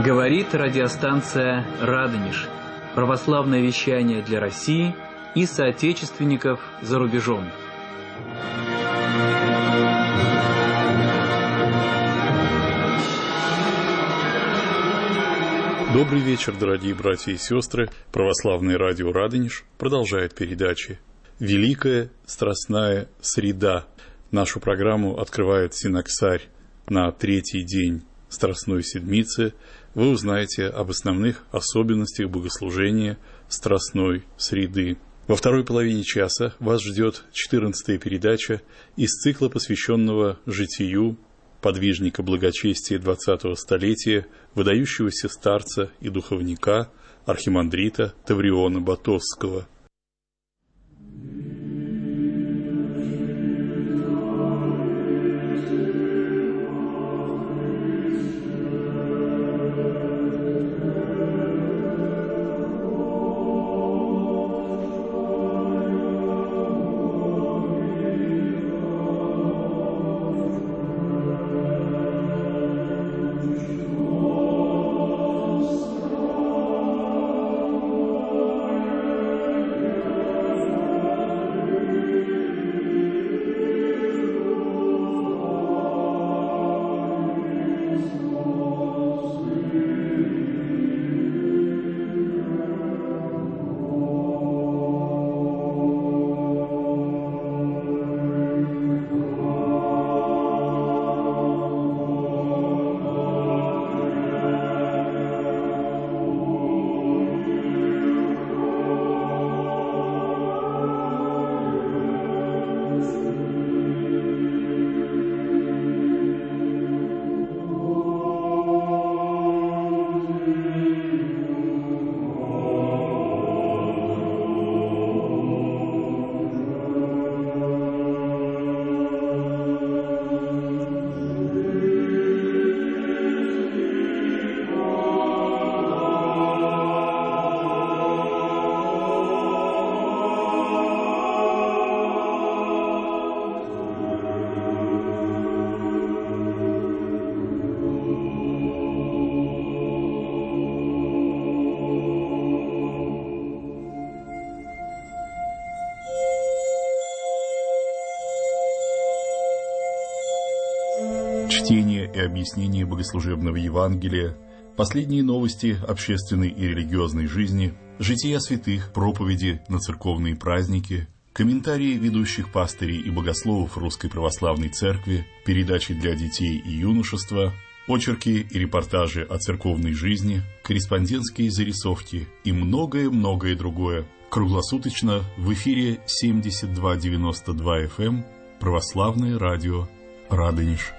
Говорит радиостанция «Радонеж». Православное вещание для России и соотечественников за рубежом. Добрый вечер, дорогие братья и сестры. Православное радио «Радонеж» продолжает передачи. Великая Страстная Среда. Нашу программу открывает синоксарь на третий день Страстной Седмицы. Вы узнаете об основных особенностях богослужения Страстной Среды. Во второй половине часа вас ждет 14-я передача из цикла, посвященного житию подвижника благочестия 20-го столетия, выдающегося старца и духовника, архимандрита Тавриона Батосского. Чтение и объяснение богослужебного Евангелия, последние новости общественной и религиозной жизни, жития святых, проповеди на церковные праздники, комментарии ведущих пастырей и богословов Русской Православной Церкви, передачи для детей и юношества, очерки и репортажи о церковной жизни, корреспондентские зарисовки и многое-многое другое. Круглосуточно в эфире 7292 FM Православное радио «Радонеж».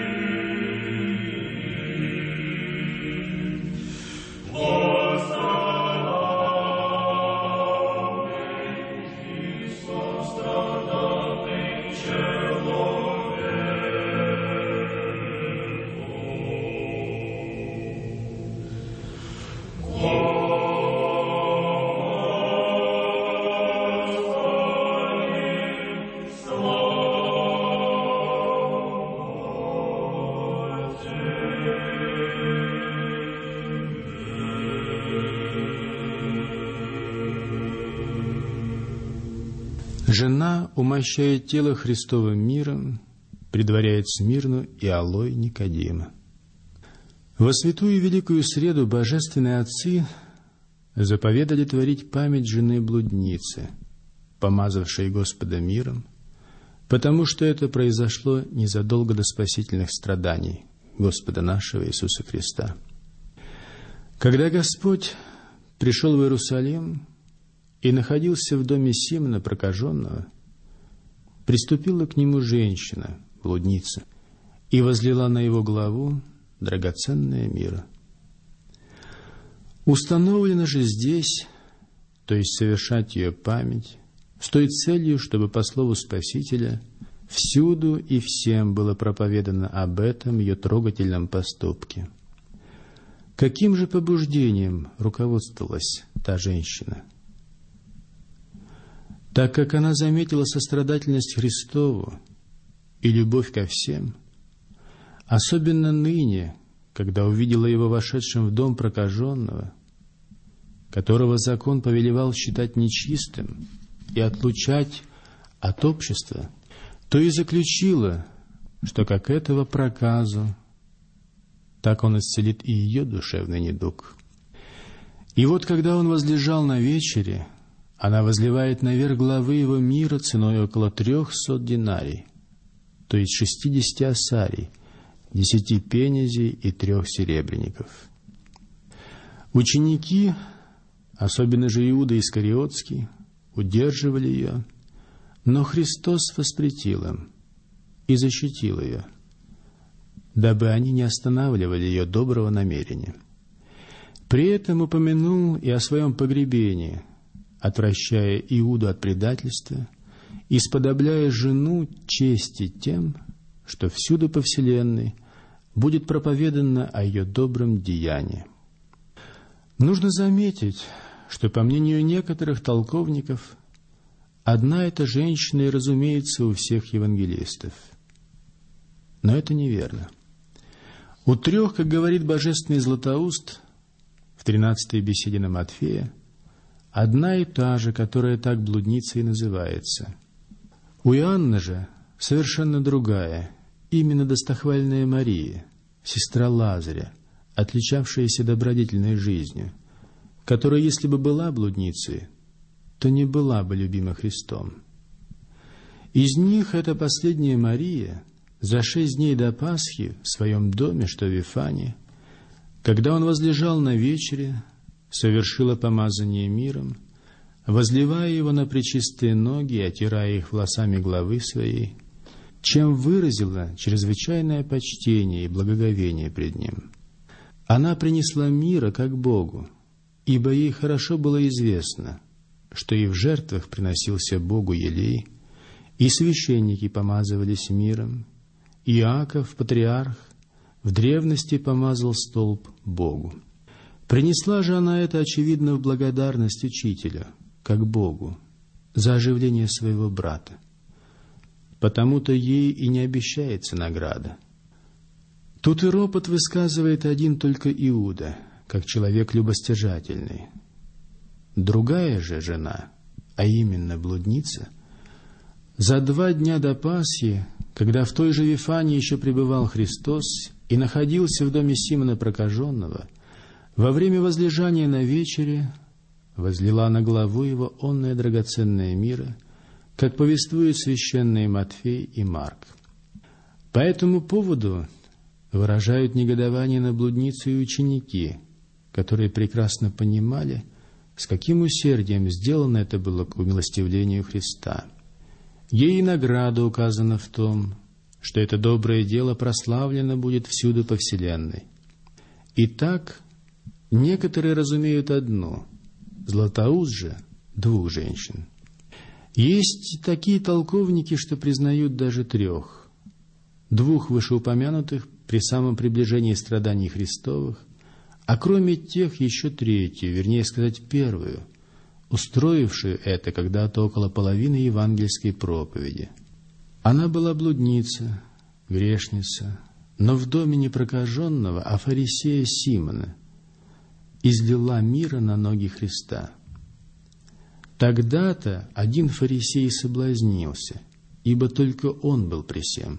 Oh, Жена умощает тело Христовым миром, предваряет Смирну и Алой Никодима. Во святую Великую Среду божественные отцы заповедали творить память жены-блудницы, помазавшей Господа миром, потому что это произошло незадолго до спасительных страданий Господа нашего Иисуса Христа. Когда Господь пришел в Иерусалим и находился в доме Симона прокаженного, приступила к нему женщина, блудница, и возлила на его главу драгоценное мирро. Установлено же здесь, то есть совершать ее память, с той целью, чтобы по слову Спасителя всюду и всем было проповедано об этом ее трогательном поступке. Каким же побуждением руководствовалась та женщина? Так как она заметила сострадательность Христову и любовь ко всем, особенно ныне, когда увидела его вошедшим в дом прокаженного, которого закон повелевал считать нечистым и отлучать от общества, то и заключила, что как этого проказу, так он исцелит и ее душевный недуг. И вот, когда он возлежал на вечере, она возливает наверх главы его мира ценой около 300 динарий, то есть 60 осарий, 10 пенезей и 3 серебряников. Ученики, особенно же Иуда Искариотский, удерживали ее, но Христос воспретил им и защитил ее, дабы они не останавливали ее доброго намерения. При этом упомянул и о своем погребении, отвращая Иуду от предательства и сподобляя жену чести тем, что всюду по вселенной будет проповедано о ее добром деянии. Нужно заметить, что, по мнению некоторых толковников, одна эта женщина и разумеется у всех евангелистов. Но это неверно. У 3, как говорит божественный Златоуст в 13-й беседе на Матфея, одна и та же, которая так блудница и называется. У Иоанна же совершенно другая, именно достохвальная Мария, сестра Лазаря, отличавшаяся добродетельной жизнью, которая, если бы была блудницей, то не была бы любима Христом. Из них эта последняя Мария за 6 дней до Пасхи в своем доме, что в Вифании, когда он возлежал на вечере, совершила помазание миром, возливая его на пречистые ноги и отирая их волосами главы своей, чем выразила чрезвычайное почтение и благоговение пред ним. Она принесла мира как Богу, ибо ей хорошо было известно, что и в жертвах приносился Богу елей, и священники помазывались миром, и Иаков, патриарх, в древности помазал столб Богу. Принесла же она это, очевидно, в благодарность учителю, как Богу, за оживление своего брата. Потому-то ей и не обещается награда. Тут и ропот высказывает один только Иуда, как человек любостяжательный. Другая же жена, а именно блудница, за 2 дня до Пасхи, когда в той же Вифании еще пребывал Христос и находился в доме Симона прокаженного, во время возлежания на вечере возлила на главу его онное драгоценное мирро, как повествуют священные Матфей и Марк. По этому поводу выражают негодование на блудницу и ученики, которые прекрасно понимали, с каким усердием сделано это было к умилостивлению Христа. Ей и награда указана в том, что это доброе дело прославлено будет всюду по вселенной. Итак, некоторые разумеют одну, Златоуст же 2 женщин. Есть такие толковники, что признают даже 3. 2 вышеупомянутых при самом приближении страданий Христовых, а кроме тех еще 3, вернее сказать 1, устроившую это когда-то около половины евангельской проповеди. Она была блудница, грешница, но в доме не прокаженного, а фарисея Симона, излила мира на ноги Христа. Тогда-то один фарисей соблазнился, ибо только он был при сем.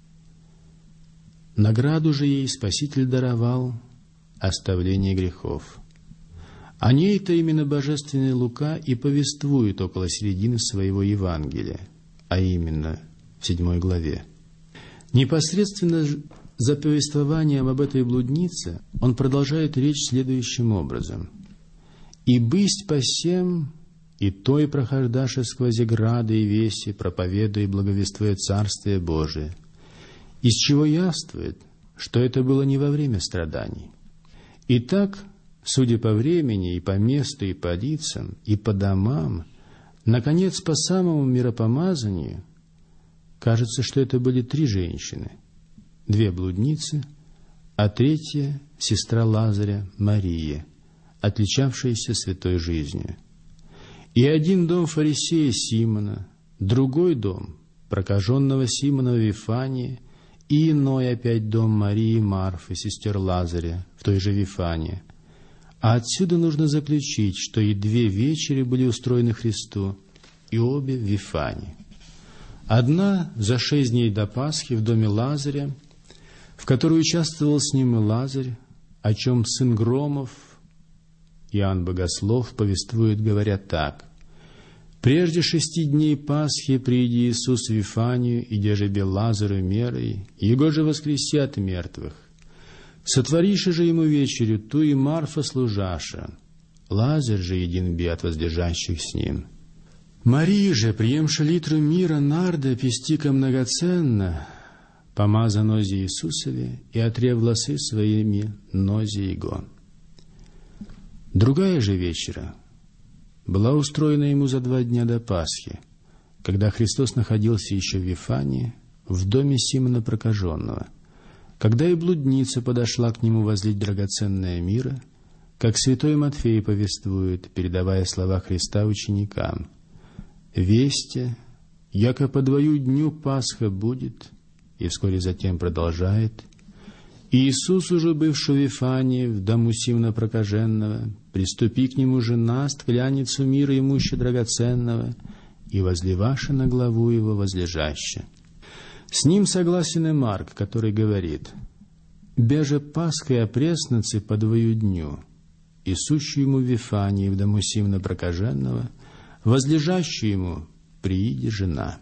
Награду же ей Спаситель даровал оставление грехов. О ней-то именно божественный Лука и повествует около середины своего Евангелия, а именно в 7 главе. Непосредственно за повествованием об этой блуднице он продолжает речь следующим образом. «И бысть по сем, и той прохождаше сквозь грады и веси, проповедуя и благовествуя Царствие Божие, из чего явствует, что это было не во время страданий. Итак, судя по времени, и по месту, и по лицам, и по домам, наконец, по самому миропомазанию, кажется, что это были 3 женщины, 2 блудницы, а 3 — сестра Лазаря, Мария, отличавшаяся святой жизнью. И один дом фарисея Симона, другой дом прокаженного Симона в Вифании, и иной опять дом Марии и Марфы, сестер Лазаря, в той же Вифании. А отсюда нужно заключить, что и 2 вечери были устроены Христу, и обе в Вифании. Одна за 6 дней до Пасхи в доме Лазаря, в которой участвовал с ним и Лазарь, о чем сын Громов, Иоанн Богослов, повествует, говоря так: «Прежде 6 дней Пасхи прииди Иисус в Вифанию, и держи Лазару мерой, его же воскреси от мертвых. Сотвориши же ему вечерю ту и Марфа служаша, Лазарь же един би от воздержащих с ним. Мария же, приемши литру мира нарда, пестика многоценно, помаза нози Иисусове и отре волосы своими нози его». Другая же вечера была устроена ему за 2 дня до Пасхи, когда Христос находился еще в Вифании, в доме Симона Прокаженного, когда и блудница подошла к нему возлить драгоценное мира, как святой Матфей повествует, передавая слова Христа ученикам: «Весте, яко по 2 дню Пасха будет», и вскоре затем продолжает: «И Иисус, уже бывший в Вифании, в дому Симона Прокаженного, приступи к нему жена, стклянницу мира имуща драгоценного, и возливаша на главу его возлежаще». С ним согласен и Марк, который говорит: «Беже Пасхой опресноцы по 2 дню, и сущую ему в Вифании, в дому Симона Прокаженного, возлежащую ему прииди жена».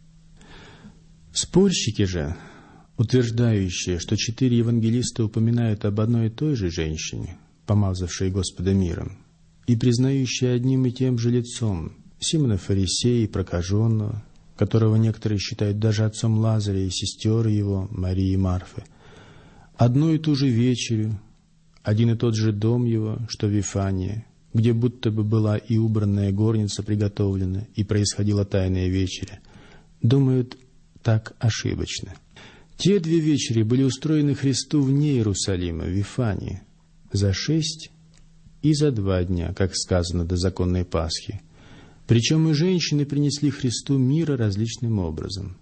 Спорщики же, утверждающие, что 4 евангелиста упоминают об одной и той же женщине, помазавшей Господа миром, и признающие одним и тем же лицом Симона Фарисея и Прокаженного, которого некоторые считают даже отцом Лазаря и сестер его, Марии и Марфы, одну и ту же вечерю, один и тот же дом его, что в Вифании, где будто бы была и убранная горница приготовлена, и происходила тайная вечеря, думают так ошибочно. Те 2 вечери были устроены Христу вне Иерусалима, в Вифании, за 6 и за 2 дня, как сказано, до законной Пасхи. Причем и женщины принесли Христу мира различным образом.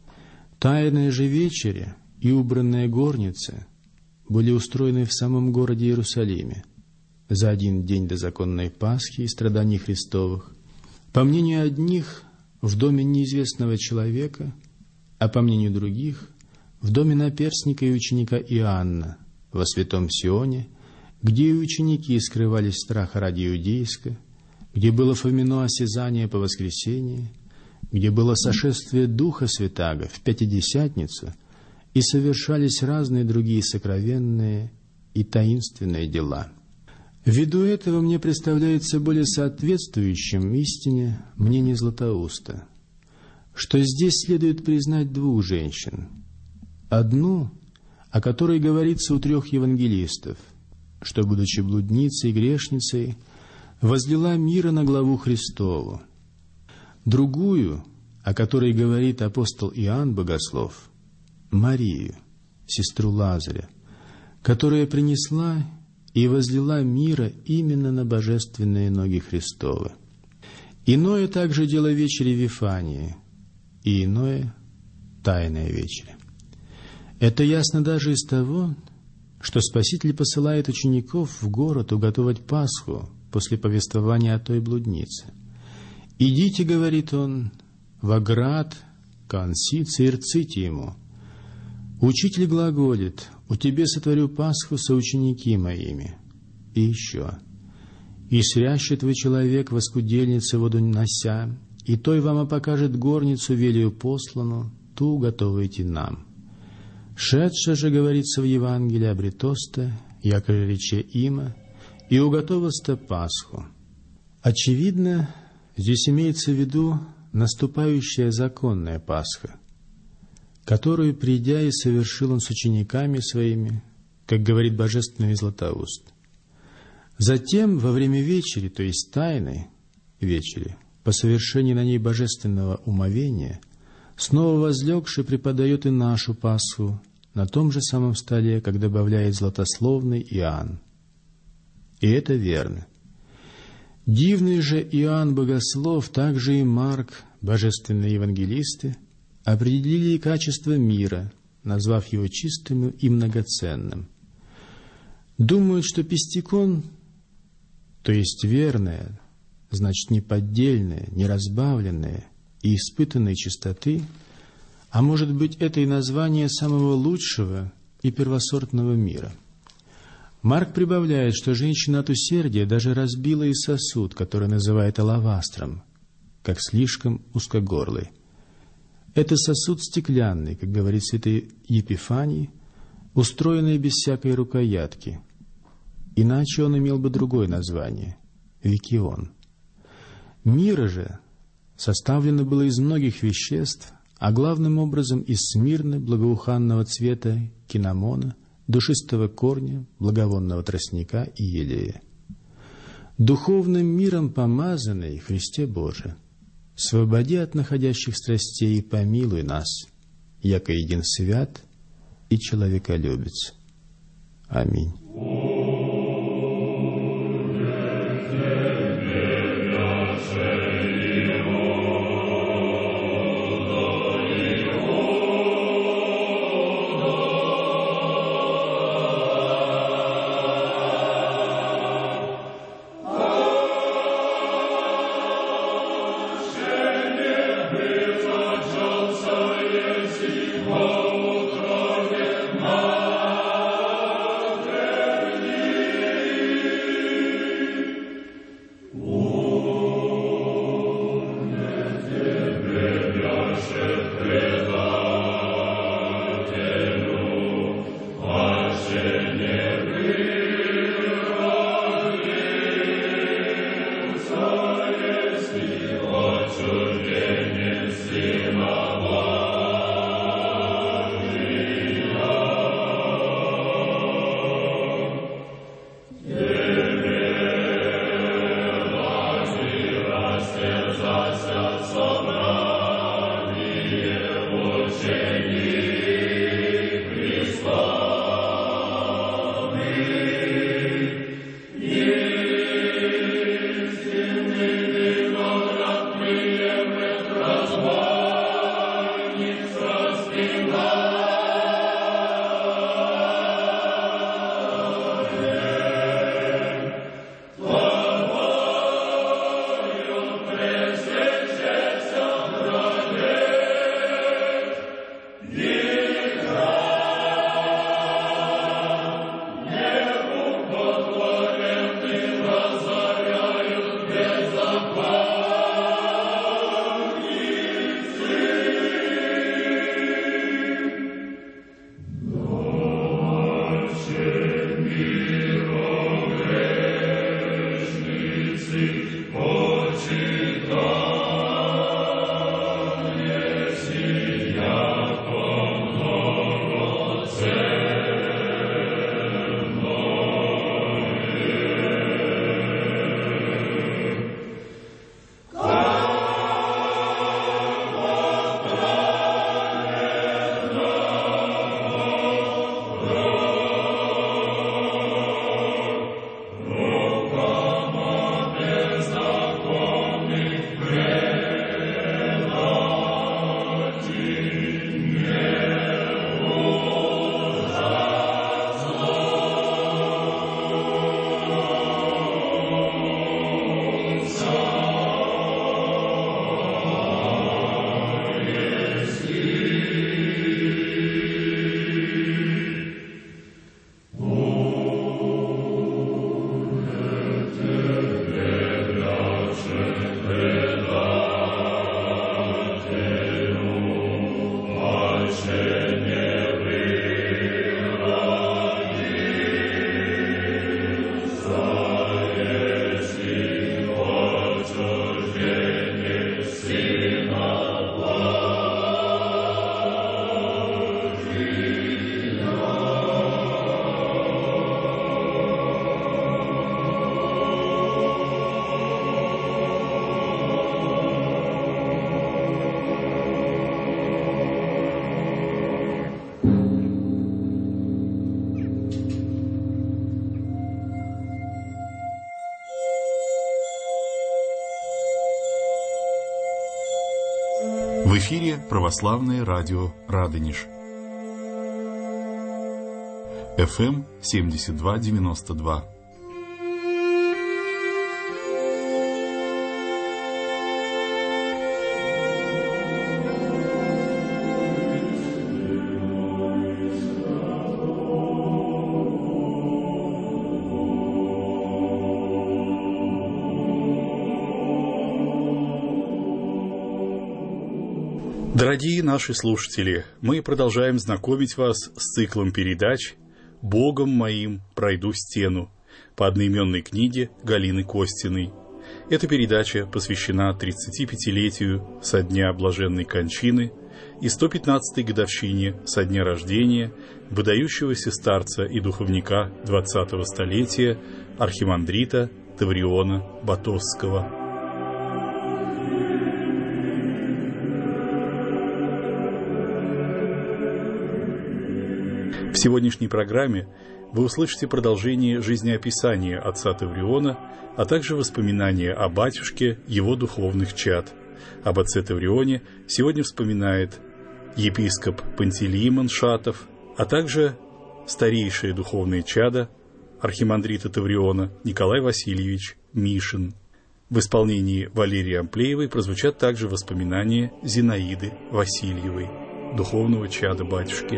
Тайная же вечеря и убранная горница были устроены в самом городе Иерусалиме за 1 день до законной Пасхи и страданий Христовых, по мнению одних, в доме неизвестного человека, а по мнению других, в доме наперстника и ученика Иоанна, во святом Сионе, где и ученики скрывались страха ради иудейска, где было Фомино осязание по воскресении, где было сошествие Духа Святаго в Пятидесятницу, и совершались разные другие сокровенные и таинственные дела. Ввиду этого мне представляется более соответствующим истине мнение Златоуста, что здесь следует признать 2 женщин. Одну, о которой говорится у 3 евангелистов, что, будучи блудницей и грешницей, возлила мира на главу Христову. Другую, о которой говорит апостол Иоанн Богослов, Марию, сестру Лазаря, которая принесла и возлила мира именно на божественные ноги Христовы. Иное также дело вечери в Вифании, и иное — тайная вечеря. Это ясно даже из того, что Спаситель посылает учеников в город уготовать Пасху после повествования о той блуднице. «Идите, — говорит он, — в оград, консице и рците ему. Учитель глаголит: у тебе сотворю Пасху соученики моими». И еще: «И срящет вы человек в оскудельнице воду нося, и той вам покажет горницу велию послану, ту уготовайте нам. Шедше же, говорится в Евангелии, обретоста, якоже рече има, и уготовоста Пасху». Очевидно, здесь имеется в виду наступающая законная Пасха, которую, придя, и совершил он с учениками своими, как говорит божественный Златоуст. Затем, во время вечери, то есть тайной вечери, по совершении на ней божественного умовения, снова возлегший преподает и нашу Пасху на том же самом столе, как добавляет златословный Иоанн. И это верно. Дивный же Иоанн Богослов, также и Марк, божественные евангелисты, определили качество мира, назвав его чистым и многоценным. Думают, что пестикон, то есть верное, значит неподдельное, неразбавленное и испытанной чистоты, а может быть, это и название самого лучшего и первосортного мира. Марк прибавляет, что женщина от усердия даже разбила и сосуд, который называет алавастром, как слишком узкогорлый. Это сосуд стеклянный, как говорит святой Епифаний, устроенный без всякой рукоятки. Иначе он имел бы другое название — викион. Мира же составлено было из многих веществ, а главным образом из смирны благоуханного цвета кинамона, душистого корня, благовонного тростника и елея. Духовным миром помазанный Христе Боже, свободи от находящих страстей и помилуй нас, яко един свят и человеколюбец. Аминь. В эфире православное радио «Радонеж». ФМ 72-92. Дорогие наши слушатели, мы продолжаем знакомить вас с циклом передач «Богом моим пройду стену» по одноименной книге Галины Костиной. Эта передача посвящена 35-летию со дня блаженной кончины и 115-й годовщине со дня рождения выдающегося старца и духовника 20-го столетия архимандрита Тавриона Батосского. В сегодняшней программе вы услышите продолжение жизнеописания отца Тавриона, а также воспоминания о батюшке его духовных чад. Об отце Таврионе сегодня вспоминает епископ Пантелеимон Шатов, а также старейшее духовное чадо архимандрита Тавриона Николай Васильевич Мишин. В исполнении Валерии Амплеевой прозвучат также воспоминания Зинаиды Васильевой, духовного чада батюшки.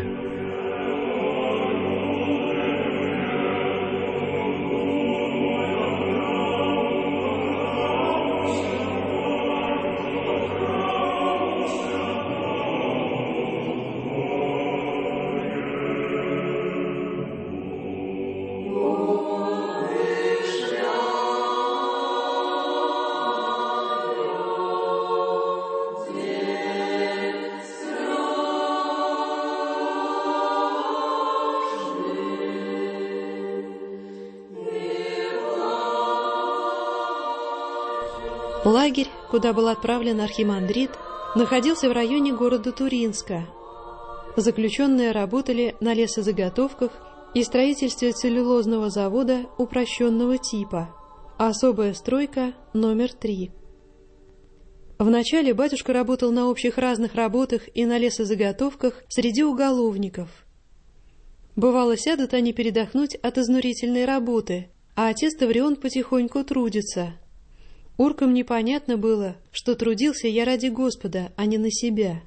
Лагерь, куда был отправлен архимандрит, находился в районе города Туринска. Заключенные работали на лесозаготовках и строительстве целлюлозного завода упрощенного типа, особая стройка номер 3. Вначале батюшка работал на общих разных работах и на лесозаготовках среди уголовников. Бывало, сядут они передохнуть от изнурительной работы, а отец Таврион потихоньку трудится. Уркам непонятно было, что трудился я ради Господа, а не на себя.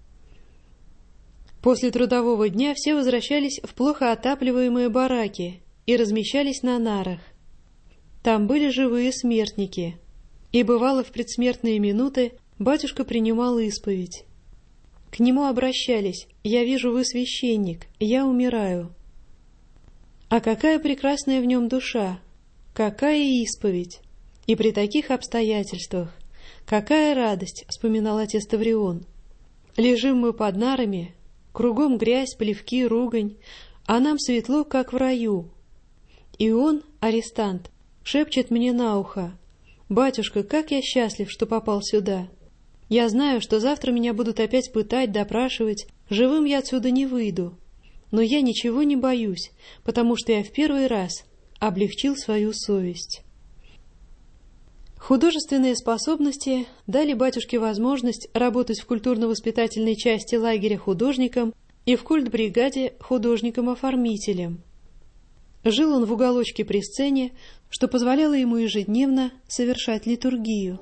После трудового дня все возвращались в плохо отапливаемые бараки и размещались на нарах. Там были живые смертники, и бывало в предсмертные минуты батюшка принимал исповедь. К нему обращались: «Я вижу, вы священник, я умираю». А какая прекрасная в нем душа, какая исповедь! И при таких обстоятельствах какая радость, вспоминал отец Таврион. Лежим мы под нарами, кругом грязь, плевки, ругань, а нам светло, как в раю. И он, арестант, шепчет мне на ухо: «Батюшка, как я счастлив, что попал сюда. Я знаю, что завтра меня будут опять пытать, допрашивать, живым я отсюда не выйду. Но я ничего не боюсь, потому что я в первый раз облегчил свою совесть». Художественные способности дали батюшке возможность работать в культурно-воспитательной части лагеря художником и в культбригаде художником-оформителем. Жил он в уголочке при сцене, что позволяло ему ежедневно совершать литургию.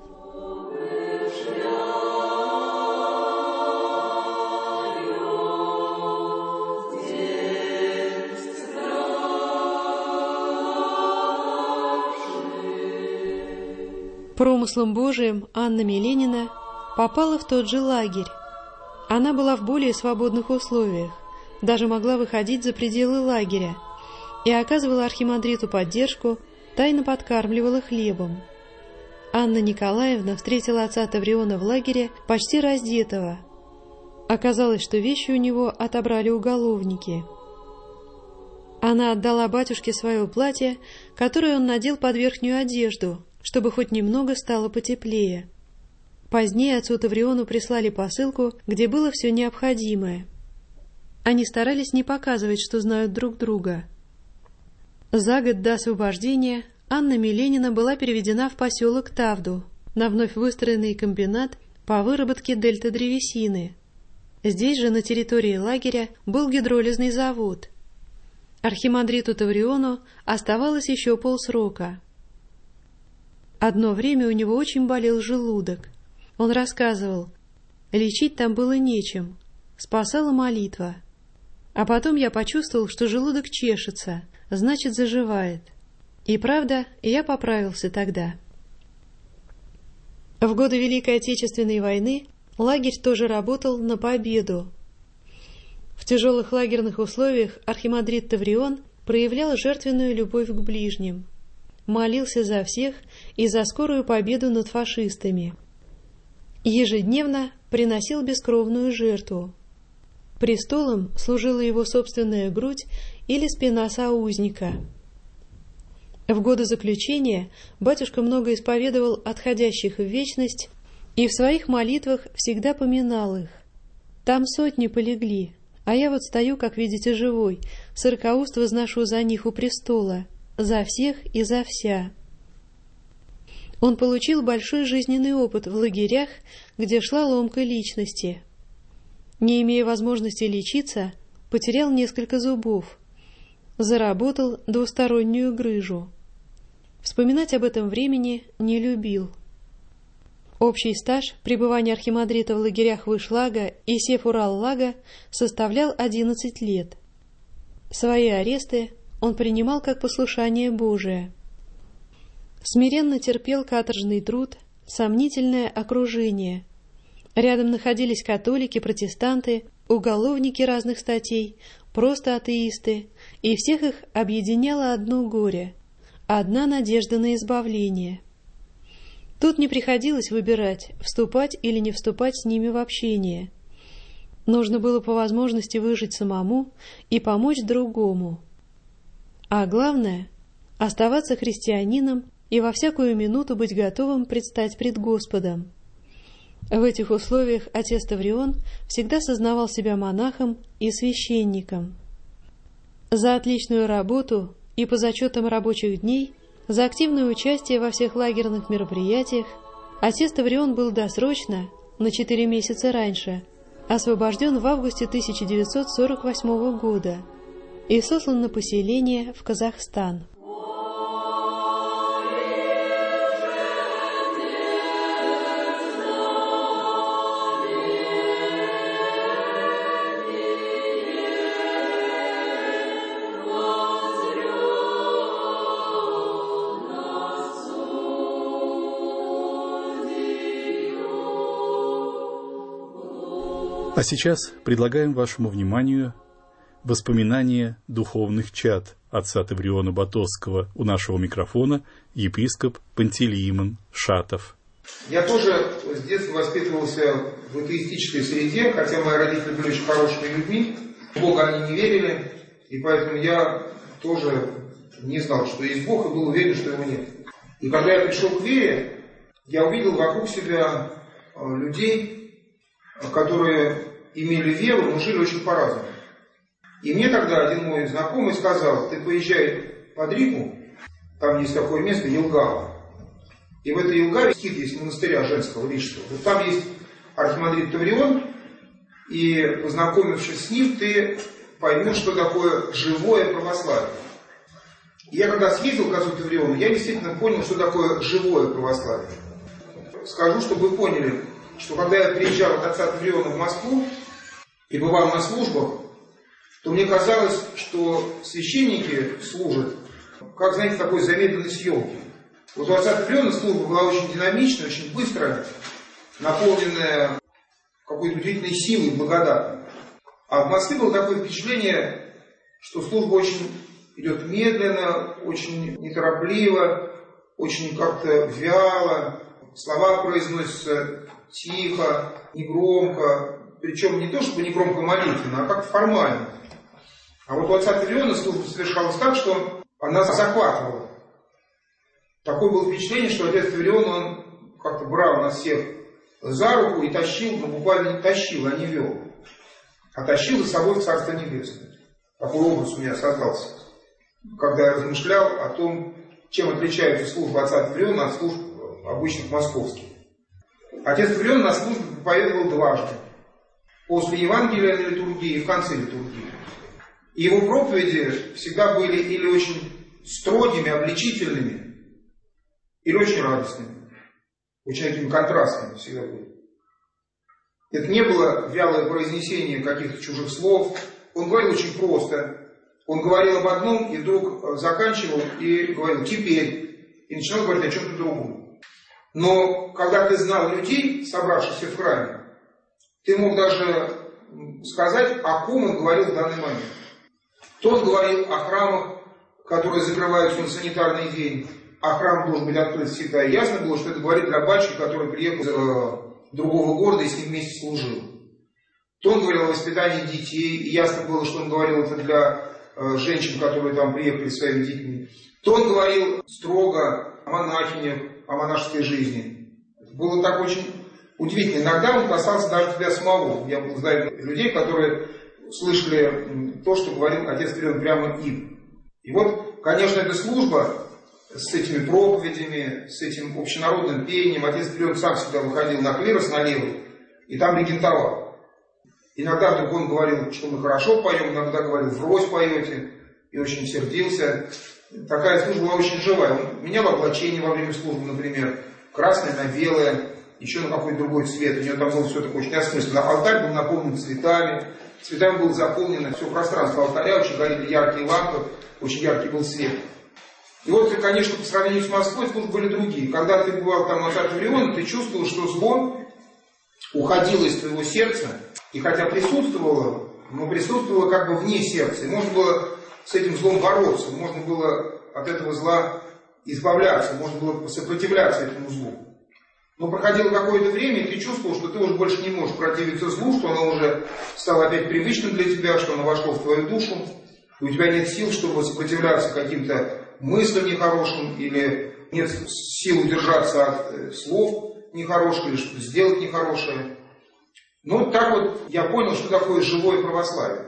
Промыслом Божиим Анна Миленина попала в тот же лагерь. Она была в более свободных условиях, даже могла выходить за пределы лагеря и оказывала архимандриту поддержку, тайно подкармливала хлебом. Анна Николаевна встретила отца Тавриона в лагере почти раздетого. Оказалось, что вещи у него отобрали уголовники. Она отдала батюшке свое платье, которое он надел под верхнюю одежду, чтобы хоть немного стало потеплее. Позднее отцу Тавриону прислали посылку, где было все необходимое. Они старались не показывать, что знают друг друга. За год до освобождения Анна Миленина была переведена в поселок Тавду, на вновь выстроенный комбинат по выработке дельта-древесины. Здесь же, на территории лагеря, был гидролизный завод. Архимандриту Тавриону оставалось еще полсрока. Одно время у него очень болел желудок. Он рассказывал, лечить там было нечем, спасала молитва. А потом я почувствовал, что желудок чешется, значит, заживает. И правда, я поправился тогда. В годы Великой Отечественной войны лагерь тоже работал на победу. В тяжелых лагерных условиях архимандрит Таврион проявлял жертвенную любовь к ближним, молился за всех и за скорую победу над фашистами. Ежедневно приносил бескровную жертву. Престолом служила его собственная грудь или спина соузника. В годы заключения батюшка много исповедовал отходящих в вечность и в своих молитвах всегда поминал их. Там сотни полегли, а я вот стою, как видите, живой, сорокауст возношу за них у престола, за всех и за вся. Он получил большой жизненный опыт в лагерях, где шла ломка личности. Не имея возможности лечиться, потерял несколько зубов. Заработал двустороннюю грыжу. Вспоминать об этом времени не любил. Общий стаж пребывания архимандрита в лагерях Вышлага и Сефурал-Лага составлял 11 лет. Свои аресты он принимал как послушание Божие. Смиренно терпел каторжный труд, сомнительное окружение. Рядом находились католики, протестанты, уголовники разных статей, просто атеисты, и всех их объединяло одно горе, одна надежда на избавление. Тут не приходилось выбирать, вступать или не вступать с ними в общение. Нужно было по возможности выжить самому и помочь другому. А главное – оставаться христианином и во всякую минуту быть готовым предстать пред Господом. В этих условиях отец Таврион всегда сознавал себя монахом и священником. За отличную работу и по зачетам рабочих дней, за активное участие во всех лагерных мероприятиях отец Таврион был досрочно, на 4 месяца раньше, освобожден в августе 1948 года и сослан на поселение в Казахстан. А сейчас предлагаем вашему вниманию воспоминания духовных чад отца Тавриона Батосского. У нашего микрофона епископ Пантелеимон Шатов. Я тоже с детства воспитывался в атеистической среде, хотя мои родители были очень хорошими людьми. В Бога они не верили, и поэтому я тоже не знал, что есть Бог, и был уверен, что его нет. И когда я пришел к вере, я увидел вокруг себя людей, которые имели веру, но жили очень по-разному. И мне тогда один мой знакомый сказал: ты поезжай под Ригу, там есть такое место, Елгава. И в этой Елгаве скит есть монастыря женского личного. Вот там есть архимандрит Таврион, и, познакомившись с ним, ты поймешь, что такое живое православие. И я когда съездил к отцу Тавриону, я действительно понял, что такое живое православие. Скажу, чтобы вы поняли, что когда я приезжал от отца Тавриона в Москву и бывал на службах, то мне казалось, что священники служат, как, знаете, такой замедленной съемки. Вот у отца Тавриона служба была очень динамичная, очень быстрая, наполненная какой-то удивительной силой, благодатной. А в Москве было такое впечатление, что служба очень идет медленно, очень неторопливо, очень как-то вяло, слова произносятся тихо, негромко, причем не то, чтобы негромко молитвенно, а как-то формально. А вот у отца Тавриона служба совершалась так, что она захватывала. Такое было впечатление, что отец Таврион, он как-то брал нас всех за руку и тащил, но буквально не тащил, а не вел. А тащил за собой в Царство Небесное. Такой образ у меня создался, когда я размышлял о том, чем отличается служба отца Тавриона от служб обычных московских. отец Таврион на службе проповедовал дважды. После Евангелия на литургии и в конце литургии. И его проповеди всегда были или очень строгими, обличительными, или очень радостными. Очень такими контрастными всегда были. Это не было вялое произнесение каких-то чужих слов. Он говорил очень просто. Он говорил об одном и вдруг заканчивал и говорил «теперь». И начинал говорить о чем-то другом. Но когда ты знал людей, собравшихся в храме, ты мог даже сказать, о ком он говорил в данный момент. То он говорил о храмах, которые закрываются на санитарный день, а храм должен быть открыт всегда. И ясно было, что это говорит для батюшки, который приехал из другого города и с ним вместе служил. То он говорил о воспитании детей, и ясно было, что он говорил это для женщин, которые там приехали с своими детьми. То он говорил строго о монахинях, о монашеской жизни. Это было так очень удивительно. Иногда он касался даже тебя самого. Я знаю людей, которые слышали то, что говорил отец Таврион прямо им. И вот, конечно, эта служба с этими проповедями, с этим общенародным пением, отец Таврион сам всегда выходил на клирос, на левый, и там регентовал. Иногда вдруг он говорил, что мы хорошо поем, иногда говорил, врозь поете, и очень сердился. Такая служба была очень живая. Он менял облачение во время службы, например, красное на белое, еще на какой-то другой цвет. У него там было все такое очень осмысленно. Алтарь был наполнен цветами, цветами было заполнено все пространство алтаря, очень горели яркие лампы, очень яркий был свет. И вот, конечно, по сравнению с Москвой службы были другие. Когда ты бывал там у отца Тавриона, ты чувствовал, что зло уходило из твоего сердца, и хотя присутствовало, но присутствовало как бы вне сердца. И можно было с этим злом бороться, можно было от этого зла избавляться, можно было сопротивляться этому злу. Но проходило какое-то время, и ты чувствовал, что ты уже больше не можешь противиться злу, что оно уже стало опять привычным для тебя, что оно вошло в твою душу, и у тебя нет сил, чтобы сопротивляться каким-то мыслям нехорошим, или нет сил удержаться от слов нехороших, или что-то сделать нехорошее. Ну, так вот я понял, что такое живое православие.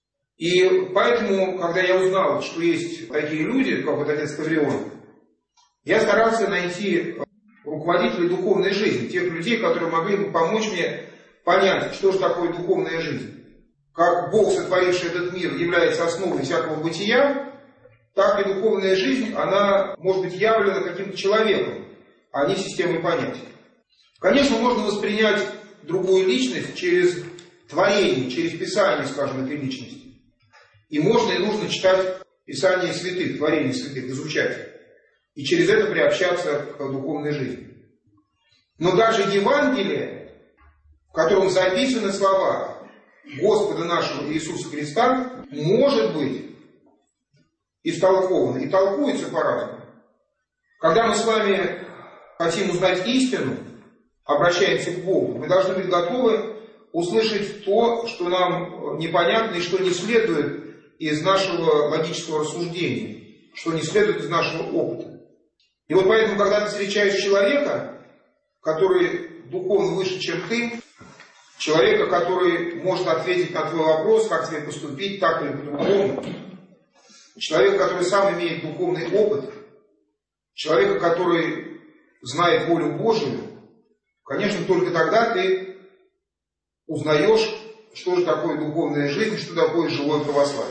И поэтому, когда я узнал, что есть такие люди, как вот отец Таврион, я старался найти руководителей духовной жизни, тех людей, которые могли бы помочь мне понять, что же такое духовная жизнь. Как Бог, сотворивший этот мир, является основой всякого бытия, так и духовная жизнь, она может быть явлена каким-то человеком, а не системой понятий. Конечно, можно воспринять другую личность через творение, через писание, скажем, этой личности. И можно и нужно читать Писание святых, творение святых, изучать. И через это приобщаться к духовной жизни. Но даже Евангелие, в котором записаны слова Господа нашего Иисуса Христа, может быть истолковано и толкуется по-разному. Когда мы с вами хотим узнать истину, обращаемся к Богу, мы должны быть готовы услышать то, что нам непонятно и что не следует из нашего логического рассуждения, что не следует из нашего опыта. И вот поэтому, когда ты встречаешь человека, который духовно выше, чем ты, человека, который может ответить на твой вопрос, как тебе поступить, так или по-другому, человека, который сам имеет духовный опыт, человека, который знает волю Божию, конечно, только тогда ты узнаешь, что же такое духовная жизнь, что такое живое православие.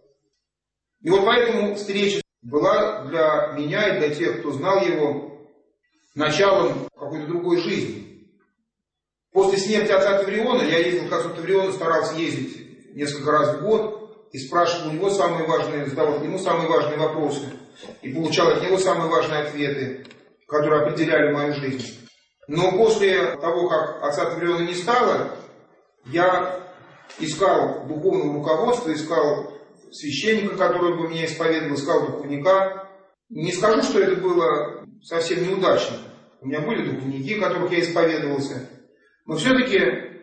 И вот поэтому встреча была для меня и для тех, кто знал его, началом какой-то другой жизни. После смерти отца Тавриона я ездил к отцу Тавриону, старался ездить несколько раз в год и спрашивал у него самые важные, задавал ему самые важные вопросы и получал от него самые важные ответы, которые определяли мою жизнь. Но после того, как отца Тавриона не стало, я искал духовного руководства, искал священника, который бы меня исповедовал, искал духовника. Не скажу, что это было совсем неудачно. У меня были духовники, которых я исповедовался. Но все-таки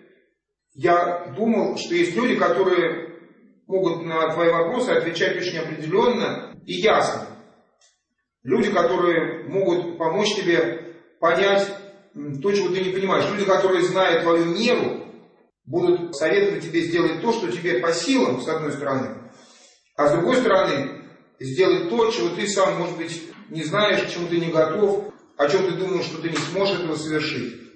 я думал, что есть люди, которые могут на твои вопросы отвечать очень определенно и ясно. Люди, которые могут помочь тебе понять то, чего ты не понимаешь. Люди, которые, зная твою меру, будут советовать тебе сделать то, что тебе по силам, с одной стороны, а с другой стороны, сделать то, чего ты сам, может быть, не знаешь, к чему ты не готов, о чем ты думаешь, что ты не сможешь этого совершить.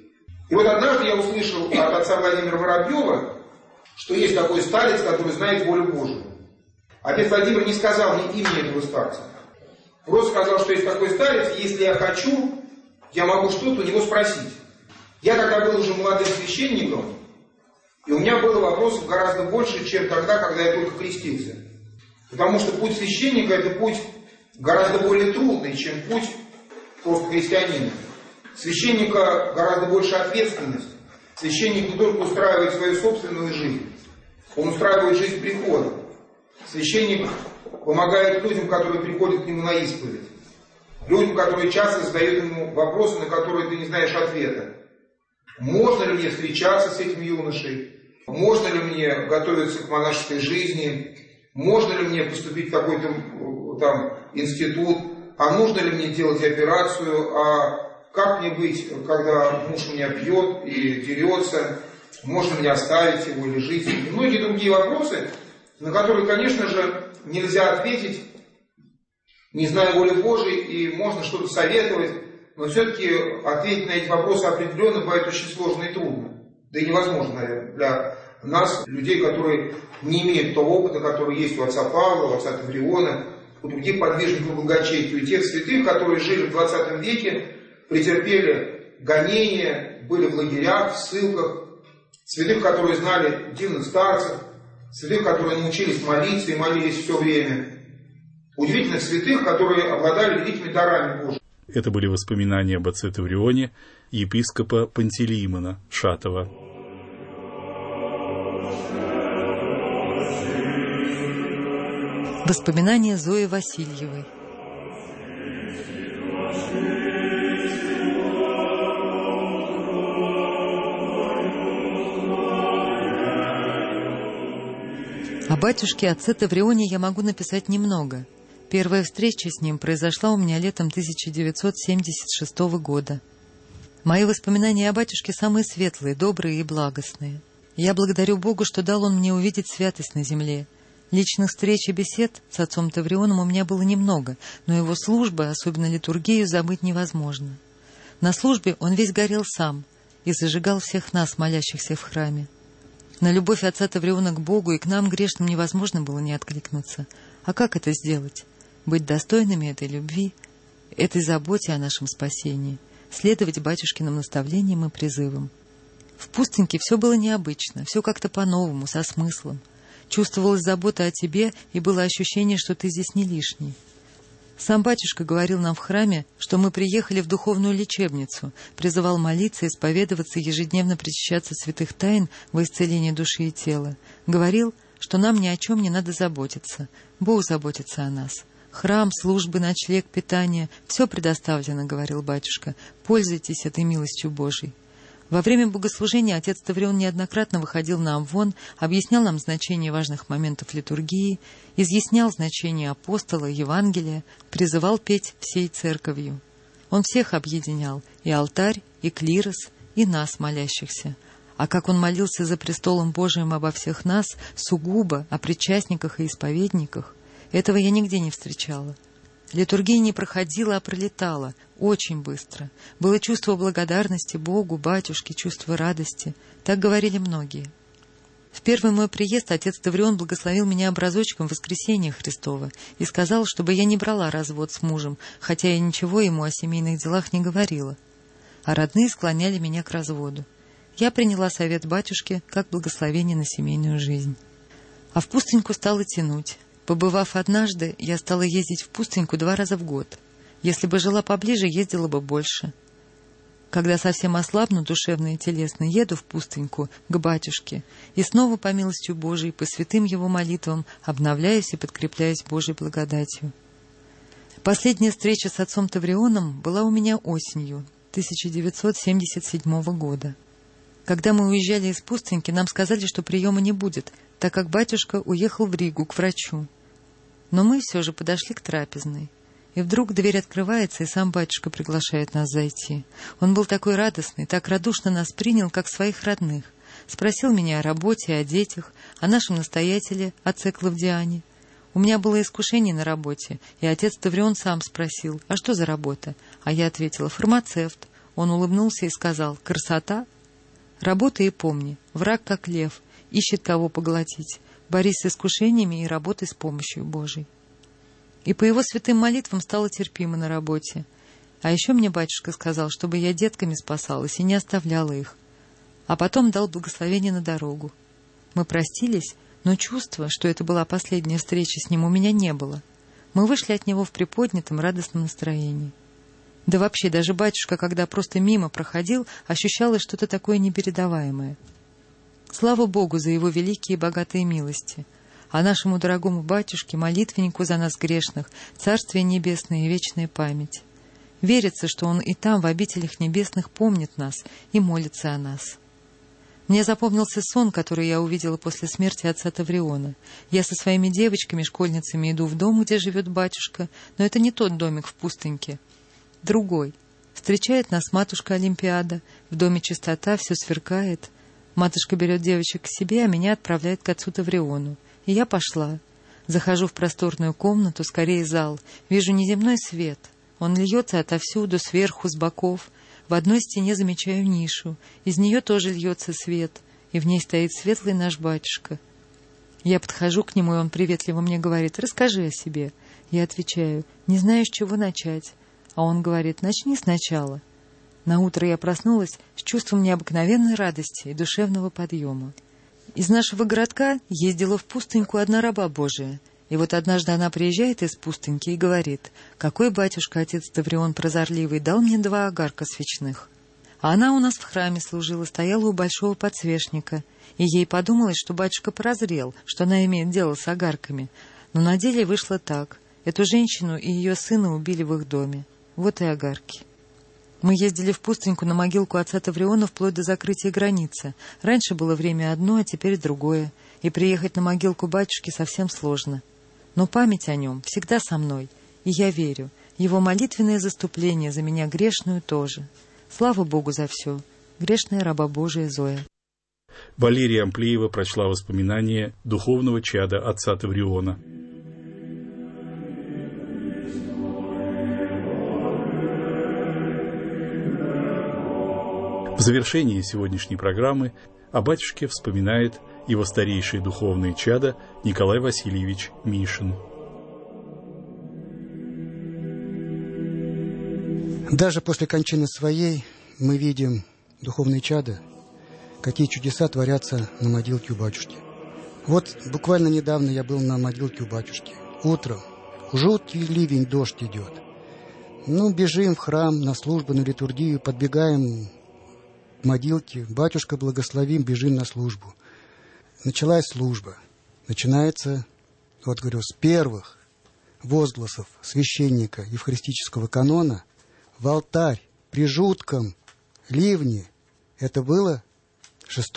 И вот однажды я услышал от отца Владимира Воробьева, что есть такой старец, который знает волю Божию. Отец Владимир не сказал мне имени этого старца. Просто сказал, что есть такой старец, и если я хочу, я могу что-то у него спросить. Я тогда был уже молодым священником, и у меня было вопросов гораздо больше, чем тогда, когда я только крестился. Потому что путь священника – это путь гораздо более трудный, чем путь просто христианина. Священника гораздо больше ответственность. Священник не только устраивает свою собственную жизнь, он устраивает жизнь прихода. Священник помогает людям, которые приходят к нему на исповедь. Людям, которые часто задают ему вопросы, на которые ты не знаешь ответа. Можно ли мне встречаться с этим юношей? Можно ли мне готовиться к монашеской жизни? Можно ли мне поступить в какой-то там институт? А нужно ли мне делать операцию? А как мне быть, когда муж меня бьет и дерется? Можно мне оставить его или жить? И многие другие вопросы, на которые, конечно же, нельзя ответить, не зная воли Божией, и можно что-то советовать, но все-таки ответить на эти вопросы определенно бывает очень сложно и трудно. Да и невозможно, наверное, для нас, людей, которые не имеют того опыта, который есть у отца Павла, у отца Тавриона, у других подвижников благочестия, у тех святых, которые жили в 20 веке, претерпели гонения, были в лагерях, в ссылках, святых, которые знали дивных старцев, святых, которые научились молиться и молились все время, удивительных святых, которые обладали великими дарами Божьими. Это были воспоминания об отце Таврионе, епископа Пантелеимона Шатова. Воспоминания Зои Васильевой. О батюшке отце Таврионе я могу написать немного. Первая встреча с ним произошла у меня летом 1976 года. Мои воспоминания о батюшке самые светлые, добрые и благостные. Я благодарю Богу, что дал он мне увидеть святость на земле. Личных встреч и бесед с отцом Таврионом у меня было немного, но его службы, особенно литургию, забыть невозможно. На службе он весь горел сам и зажигал всех нас, молящихся в храме. На любовь отца Тавриона к Богу и к нам, грешным, невозможно было не откликнуться. А как это сделать? Быть достойными этой любви, этой заботе о нашем спасении, следовать батюшкиным наставлениям и призывам. В Пустыньке все было необычно, все как-то по-новому, со смыслом. Чувствовалась забота о тебе, и было ощущение, что ты здесь не лишний. Сам батюшка говорил нам в храме, что мы приехали в духовную лечебницу, призывал молиться, исповедоваться, ежедневно причащаться святых тайн во исцеление души и тела. Говорил, что нам ни о чем не надо заботиться, Бог заботится о нас. Храм, службы, ночлег, питание — все предоставлено, говорил батюшка. Пользуйтесь этой милостью Божией. Во время богослужения отец Таврион неоднократно выходил на амвон, объяснял нам значение важных моментов литургии, изъяснял значение апостола, Евангелия, призывал петь всей церковью. Он всех объединял, и алтарь, и клирос, и нас, молящихся. А как он молился за престолом Божиим обо всех нас, сугубо о причастниках и исповедниках, этого я нигде не встречала. Литургия не проходила, а пролетала, очень быстро. Было чувство благодарности Богу, батюшке, чувство радости. Так говорили многие. В первый мой приезд отец Таврион благословил меня образочком воскресения Христова и сказал, чтобы я не брала развод с мужем, хотя я ничего ему о семейных делах не говорила. А родные склоняли меня к разводу. Я приняла совет батюшки как благословение на семейную жизнь. А в Пустыньку стало тянуть. Побывав однажды, я стала ездить в Пустыньку 2 раза в год. Если бы жила поближе, ездила бы больше. Когда совсем ослабну душевно и телесно, еду в Пустыньку к батюшке и снова по милостью Божией, по святым его молитвам обновляюсь и подкрепляюсь Божьей благодатью. Последняя встреча с отцом Таврионом была у меня осенью 1977 года. Когда мы уезжали из Пустыньки, нам сказали, что приема не будет, так как батюшка уехал в Ригу к врачу. Но мы все же подошли к трапезной. И вдруг дверь открывается, и сам батюшка приглашает нас зайти. Он был такой радостный, так радушно нас принял, как своих родных. Спросил меня о работе, о детях, о нашем настоятеле, отце Клавдиане. У меня было искушение на работе, и отец Таврион сам спросил, а что за работа? А я ответила, фармацевт. Он улыбнулся и сказал, красота, Работай и помни, враг как лев, ищет кого поглотить. Борись с искушениями и работай с помощью Божией. И по его святым молитвам стало терпимо на работе. А еще мне батюшка сказал, чтобы я детками спасалась и не оставляла их. А потом дал благословение на дорогу. Мы простились, но чувства, что это была последняя встреча с ним, у меня не было. Мы вышли от него в приподнятом, радостном настроении. Да вообще, даже батюшка, когда просто мимо проходил, ощущалось что-то такое непередаваемое. Слава Богу за его великие и богатые милости, а нашему дорогому батюшке, молитвеннику за нас грешных, Царствие Небесное и вечная память. Верится, что он и там, в обителях небесных, помнит нас и молится о нас. Мне запомнился сон, который я увидела после смерти отца Тавриона. Я со своими девочками-школьницами иду в дом, где живет батюшка, но это не тот домик в пустыньке. Другой. Встречает нас матушка Олимпиада, в доме чистота, все сверкает. Матушка берет девочек к себе, а меня отправляет к отцу Тавриону. И я пошла. Захожу в просторную комнату, скорее зал. Вижу неземной свет. Он льется отовсюду, сверху, с боков. В одной стене замечаю нишу. Из нее тоже льется свет. И в ней стоит светлый наш батюшка. Я подхожу к нему, и он приветливо мне говорит: «Расскажи о себе». Я отвечаю: «Не знаю, с чего начать». А он говорит: «Начни сначала». Наутро я проснулась с чувством необыкновенной радости и душевного подъема. Из нашего городка ездила в пустыньку одна раба Божия. И вот однажды она приезжает из пустыньки и говорит: «Какой батюшка, отец Таврион прозорливый, дал мне 2 огарка свечных». А она у нас в храме служила, стояла у большого подсвечника. И ей подумалось, что батюшка прозрел, что она имеет дело с огарками. Но на деле вышло так. Эту женщину и ее сына убили в их доме. Вот и огарки. Мы ездили в пустыньку на могилку отца Тавриона вплоть до закрытия границы. Раньше было время одно, а теперь другое. И приехать на могилку батюшки совсем сложно. Но память о нем всегда со мной. И я верю, его молитвенное заступление за меня грешную тоже. Слава Богу за все. Грешная раба Божия Зоя. Валерия Амплиева прочла воспоминания духовного чада отца Тавриона. В завершении сегодняшней программы о батюшке вспоминает его старейший духовный чадо Николай Васильевич Мишин. Даже после кончины своей мы видим, духовные чада, какие чудеса творятся на могилке у батюшки. Вот буквально недавно я был на могилке у батюшки. Утром жуткий ливень, дождь идет. Бежим в храм, на службу, на литургию, подбегаем к могилке. Батюшка, благословим, бежим на службу. Началась служба. Начинается, говорю, с первых возгласов священника евхаристического канона в алтарь при жутком ливне. Это было 6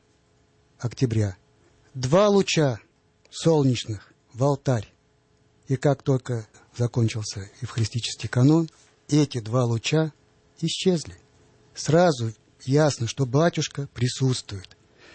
октября. 2 луча солнечных в алтарь. И как только закончился евхаристический канон, эти 2 луча исчезли. Сразу ясно, что батюшка присутствует.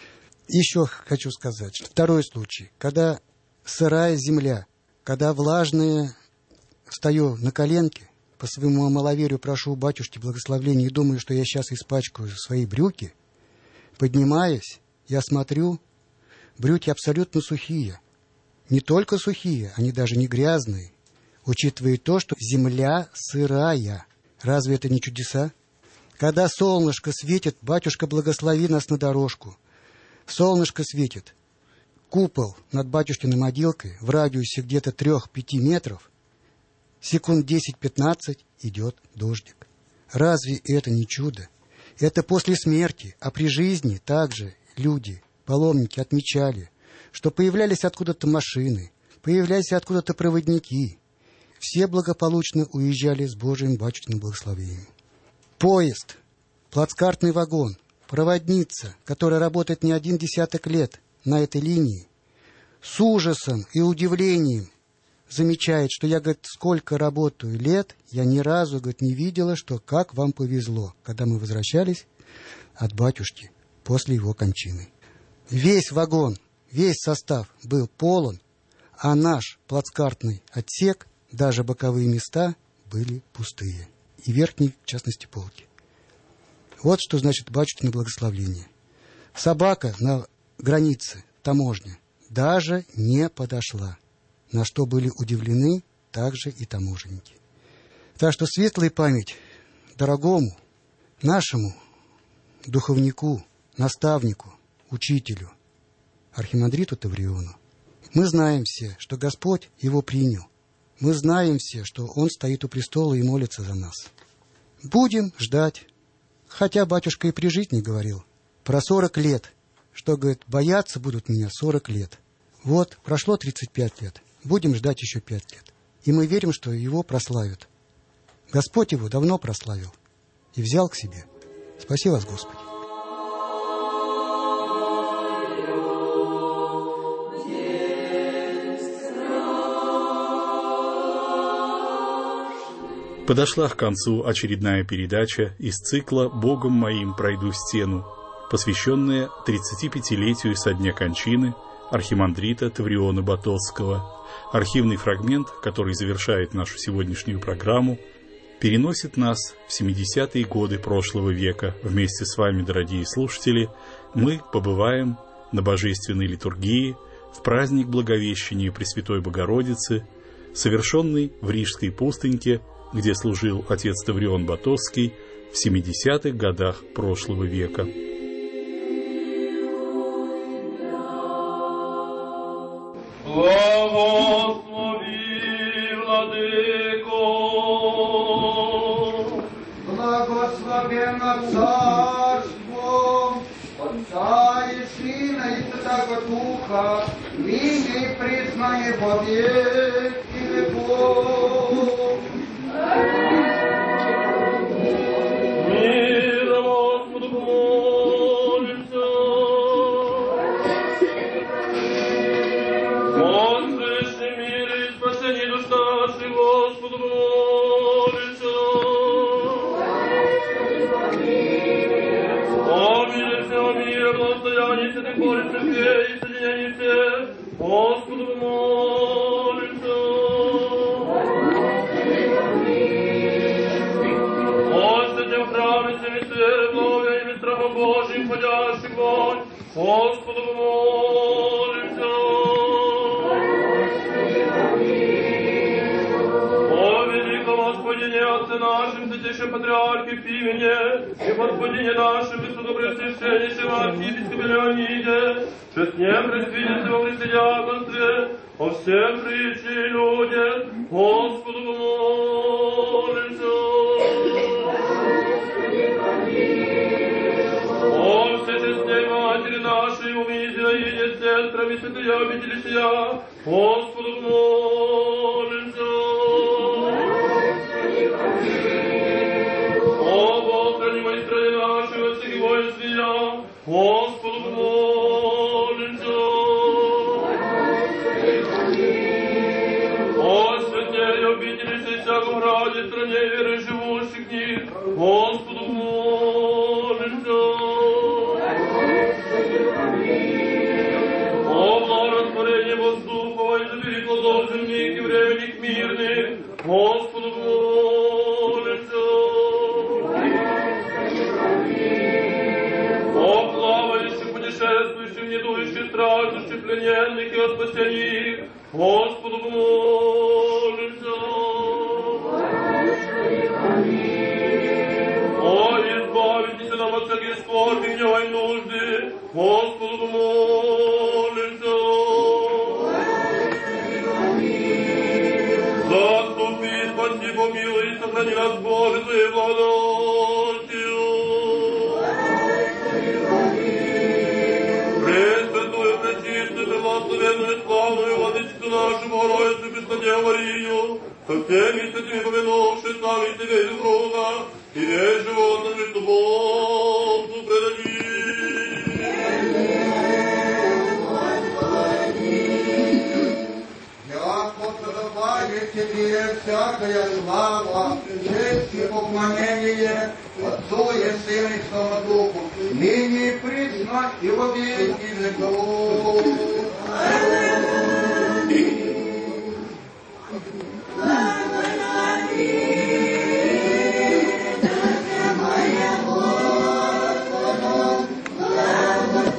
Еще хочу сказать, что второй случай, когда сырая земля, когда влажная, стою на коленке, по своему маловерию прошу у батюшки благословения и думаю, что я сейчас испачкаю свои брюки, поднимаюсь, я смотрю, брюки абсолютно сухие. Не только сухие, они даже не грязные, учитывая то, что земля сырая. Разве это не чудеса? Когда солнышко светит, батюшка, благослови нас на дорожку. Солнышко светит. Купол над батюшкиной могилкой в радиусе где-то 3-5 метров. Секунд 10-15 идет дождик. Разве это не чудо? Это после смерти, а при жизни также люди, паломники, отмечали, что появлялись откуда-то машины, появлялись откуда-то проводники. Все благополучно уезжали с Божьим батюшкиным благословением. Поезд, плацкартный вагон, проводница, которая работает не 1 десяток лет на этой линии, с ужасом и удивлением замечает, что я, сколько работаю лет, я ни разу, не видела, что как вам повезло, когда мы возвращались от батюшки после его кончины. Весь вагон, весь состав был полон, а наш плацкартный отсек, даже боковые места были пустые. И верхние, в частности, полки. Вот что значит батюшкино благословение. Собака на границе, таможня, даже не подошла, на что были удивлены также и таможенники. Так что светлая память дорогому нашему духовнику, наставнику, учителю, архимандриту Тавриону. Мы знаем все, что Господь его принял. Мы знаем все, что он стоит у престола и молится за нас. Будем ждать. Хотя батюшка и при жизни говорил про 40 лет, что, говорит, бояться будут меня 40 лет. Вот, прошло 35 лет, будем ждать еще 5 лет. И мы верим, что его прославят. Господь его давно прославил и взял к себе. Спаси вас, Господи. Подошла к концу очередная передача из цикла «Богом моим пройду стену», посвященная 35-летию со дня кончины архимандрита Тавриона Батоцкого. Архивный фрагмент, который завершает нашу сегодняшнюю программу, переносит нас в 70-е годы прошлого века. Вместе с вами, дорогие слушатели, мы побываем на божественной литургии в праздник Благовещения Пресвятой Богородицы, совершенный в Рижской пустыньке, где служил отец Таврион Батоцкий в 70-х годах прошлого века. Благослови, Владыко! Благословенно Царство Отца и Сына и Святого Духа, ныне и присно и во веки веков. Мир Господу молимся. Возвышний мир и спасение душ наших, Господу молимся. О мире всего мира, благостоянии святых Божьих церквей и соединении всех, Господу молимся. В храме всеми благовениями страха Божьим, ходящих вонь, Господу молимся. О великом Господине, Отце нашим, святейшем Патриархе Пимене, и Господине нашим, Высокопреосвященнейшем архиепископе Леониде, честнем пресвидетельстве во Христе диаконстве, о всем притче и людях, Господу молимся. О всечестней Матери нашей, умидя и не сестрами святые обители сия, Господу молимся. О Бог, хранимой стране нашей, во всех воинстве я, Господу молимся. О святей обители сей всяком граде, стране веры живущих в них, Господу молимся. О благорастворении воздухова и забери плодов земных и временных мирных, Господу молимся. О плавающих, путешествующих, недующих, страждущих, плененных и о спасении их, Господу молимся. О, избавитесь нам от всяких скорби, гнева и нужды, Господу молимся. Заступи, спаси, помилуй и сохрани нас, Боже, Твоей благодатью. Пресвятую, пречистую, преблагословенную, славную Владычицу нашу, Богородицу, Пресвятую Марию, со всеми святыми помянувши, слави Тебе и друга, и весь живот наш Христу Богу предадим. Яко подобает Тебе всякая слава, честь и поклонение Отцу и Сыну и Святому Духу, ныне и присно и во веки веков. Господу,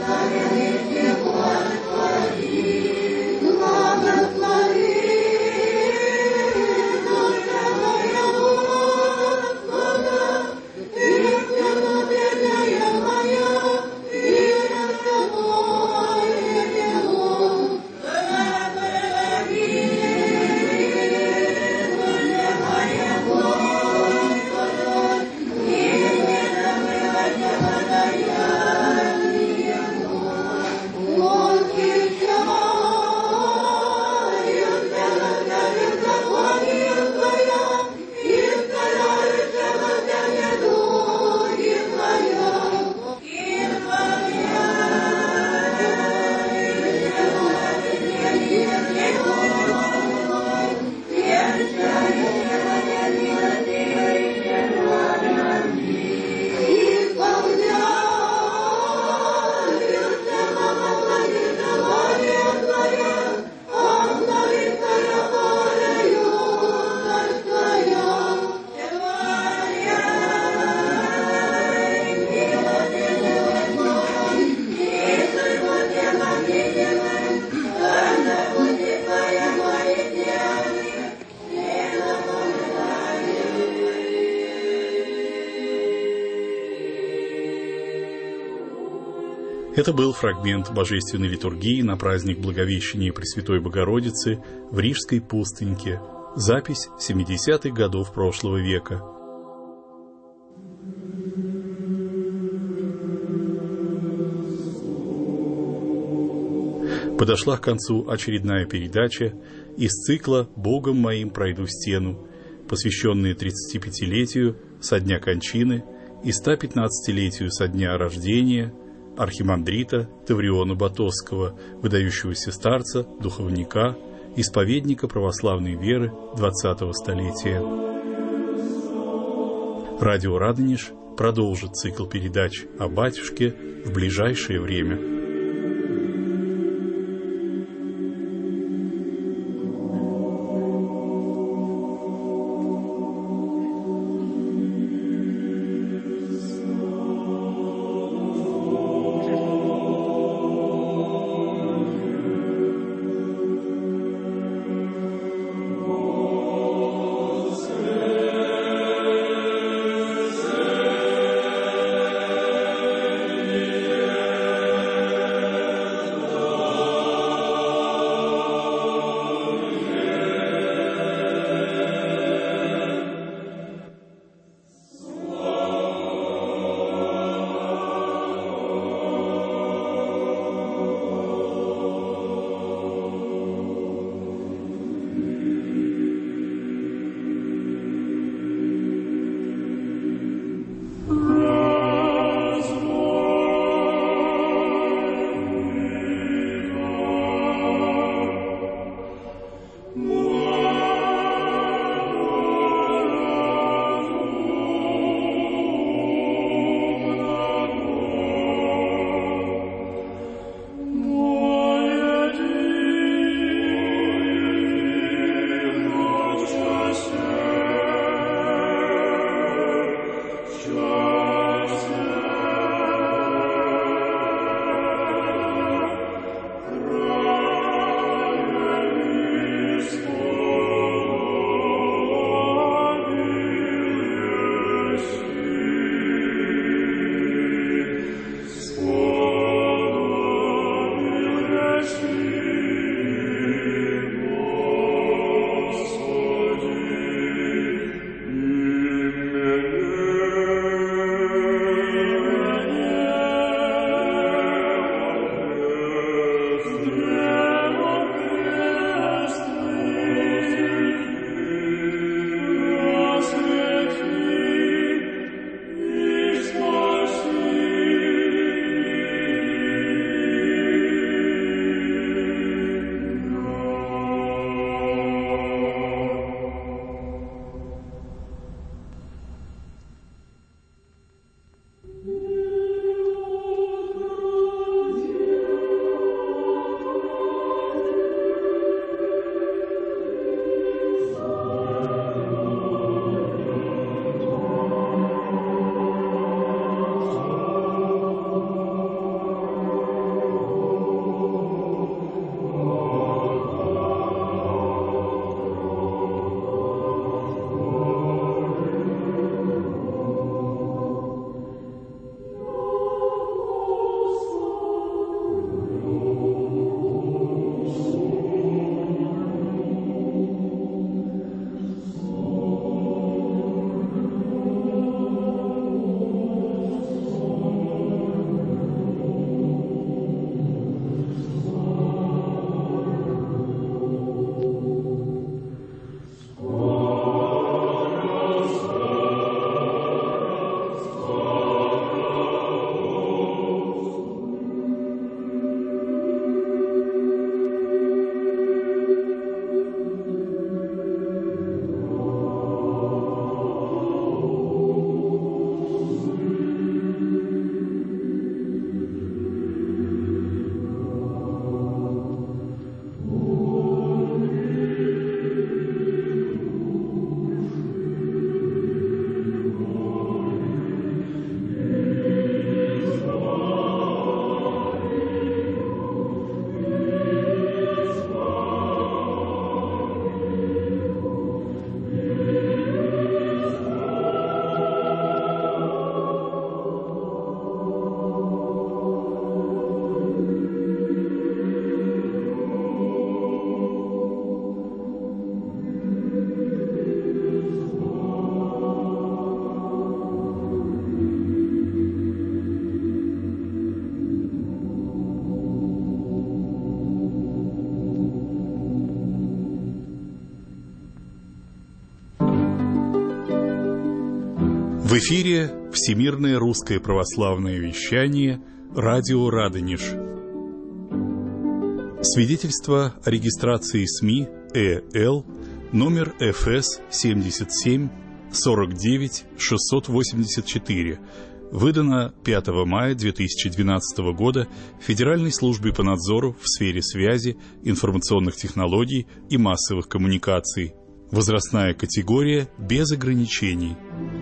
Это был фрагмент божественной литургии на праздник Благовещения Пресвятой Богородицы в Рижской пустыньке. Запись 70-х годов прошлого века. Подошла к концу очередная передача из цикла «Богом моим пройду стену», посвященные 35-летию со дня кончины и 115-летию со дня рождения архимандрита Тавриона Батосского, выдающегося старца, духовника, исповедника православной веры 20-го столетия. Радио Радонеж продолжит цикл передач о батюшке в ближайшее время. В эфире Всемирное русское православное вещание «Радио Радонеж». Свидетельство о регистрации СМИ ЭЛ номер ФС 77 49 684, выдано 5 мая 2012 года Федеральной службе по надзору в сфере связи, информационных технологий и массовых коммуникаций. Возрастная категория без ограничений.